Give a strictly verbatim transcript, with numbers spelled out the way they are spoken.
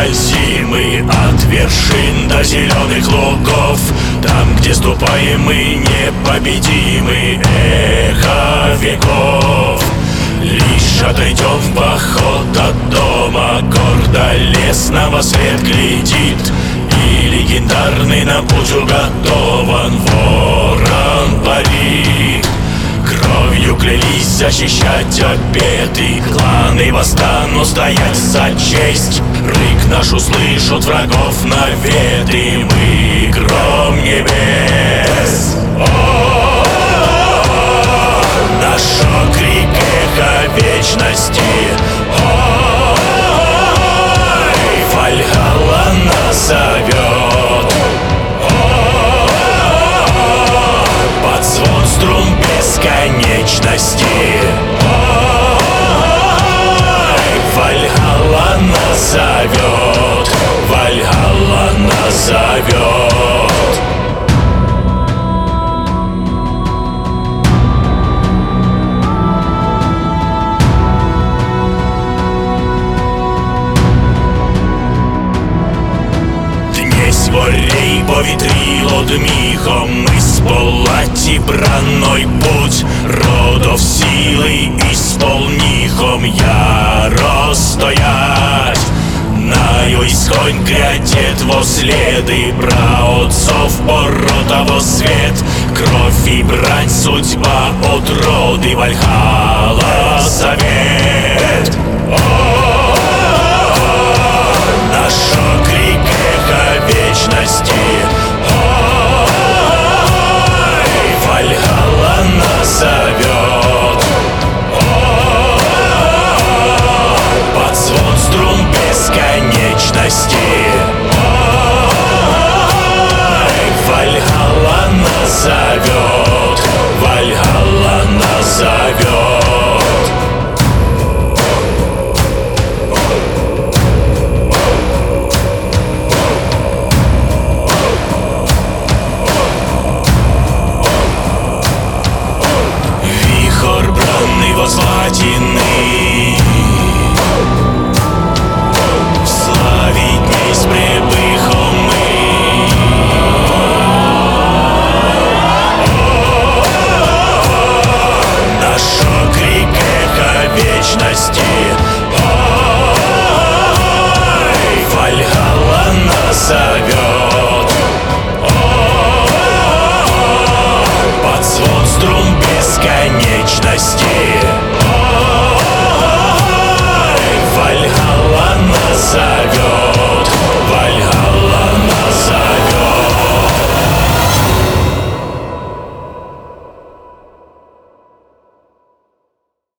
скользим мы от вершин до зеленых лугов. Там, где ступаем мы непобедимы, эхо веков. Лишь отойдем в поход от дома, гордо лес на во след глядит, и легендарный нам путь уготован. Ворон парит. Кровью клялись защищать обеты, кланы восстанут стоять за честь. Рык наш услышат врагов наветы, мы гром небес. Наш окрик эхо вечности. Ой, Вальгалла нас зовет. Под звон струн бесконечности. Ой, Вальгалла нас зовет. Вальгалла нас зовет. Ворей повітрило дміхом, ми сполаті браной путь родов силы исполнихом яро стоять. На исхонь крятет во следы праотцов поротово свет. Кровь и брань, судьба от роды, Вальгалла совет. О!